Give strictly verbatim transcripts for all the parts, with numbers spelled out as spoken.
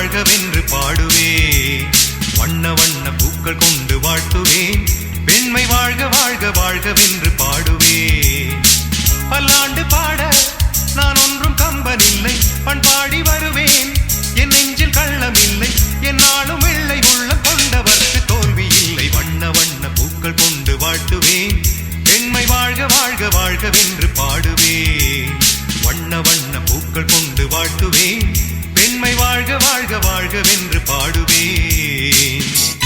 வாழ்கவென்று பாடுவேன். வண்ண வண்ண பூக்கள் கொண்டு வாழ்த்துவேன். பெண்மை வாழ்க வாழ்க வாழ்கவென்று பாடுவேன். பல்லாண்டு பாட நான் ஒன்றும் கம்பனில்லை, பண்பாடி வருவேன். என் நெஞ்சில் கள்ளமில்லை, என்னாலும் வெள்ளை உள்ள கொண்டவர்க்கு தோல்வி இல்லை. வண்ண வண்ண பூக்கள் கொண்டு வாழ்த்துவேன். பெண்மை வாழ்க வாழ்க வாழ்கவென்று பாடுவேன். வண்ண வண்ண பூக்கள் கொண்டு வாழ்த்துவேன். பெண்மை வாழ்க வாழ்க வாழ்கவென்று பாடுவேன்.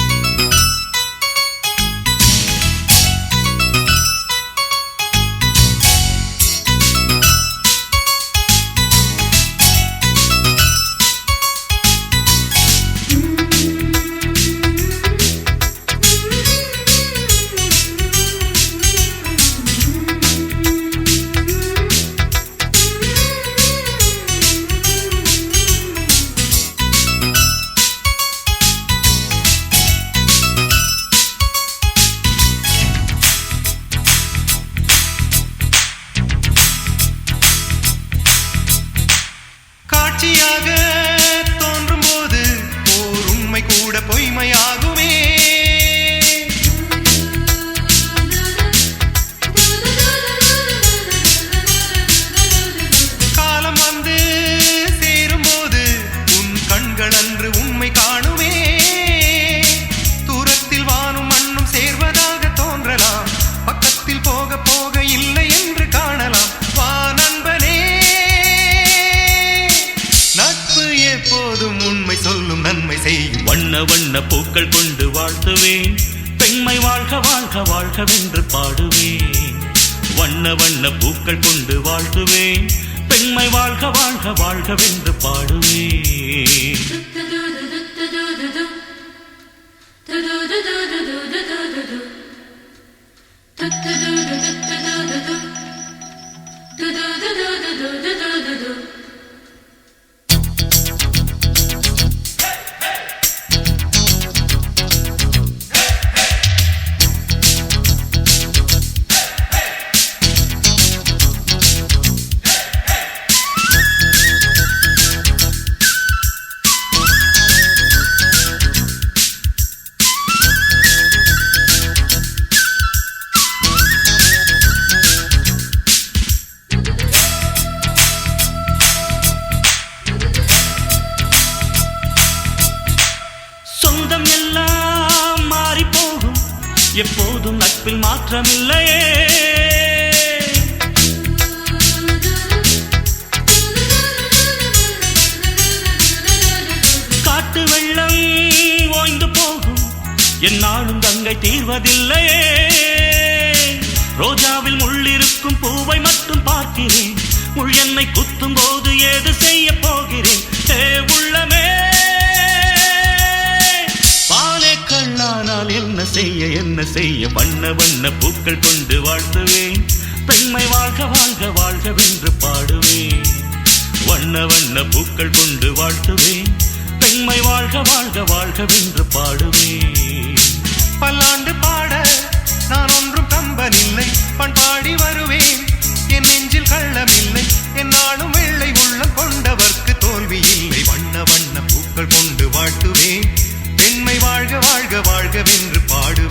காட்சியாக தோன்றும் போது ஓர் உண்மை கூட பொய்மையாகுமே. காலம் வந்து சேரும் போது உன் கண்கள் அன்று உண்மை காணுமே. தூரத்தில் வானும் மண்ணும் சேர்வதாக தோன்றலாம், பக்கத்தில் போக போக இல்லை என்று காணலாம். வா நண்பனே, எப்போதும் உண்மை சொல்லும் நன்மை செய்யும். வண்ண வண்ண பூக்கள் கொண்டு வாழ்த்துவேன். பெண்மை வாழ்க வாழ்க வாழ்கவென்று பாடுவேன். வண்ண வண்ண பூக்கள் கொண்டு வாழ்த்துவேன். பெண்மை வாழ்க வாழ்க வாழ்கவென்று பாடுவேன். சொந்தம் எல்லாம் மாறி போகும், எப்போதும் நட்பில் மாற்றமில்லையே. காட்டு வெள்ளம் ஓய்ந்து போகும், என்னாலும் கங்கை தீர்வதில்லையே. ரோஜாவில் முள்ளிருக்கும் பூவை மட்டும் பார்க்கிறேன், முள் என்னை குத்தும் போது ஏது செய்ய போகிறேன். ஏ உள்ளமே, கண்ணானால் என்ன செய்ய என்ன செய்ய. வண்ண வண்ண பூக்கள் கொண்டு வாழ்த்துவேன். பெண்மை வாழ்க வாழ்க வாழ்கவென்று பாடுவேன். வண்ண வண்ண பூக்கள் கொண்டு வாழ்த்துவேன். பெண்மை வாழ்க வாழ்க வாழ்கவென்று பாடுவேன். பல்லாண்டு பாட நான் ஒன்றும் கம்பனில்லை, பண்பாடி வருவேன். என் நெஞ்சில் கள்ளமில்லை, என்னாலும் வெள்ளை உள்ளம் கொண்டவர்க்கு தோல்வி இல்லை. வண்ண வண்ண பூக்கள் கொண்டு வாழ்த்துவேன். பெண்மை வாழ்க வாழ்க வாழ்கவென்று பாடு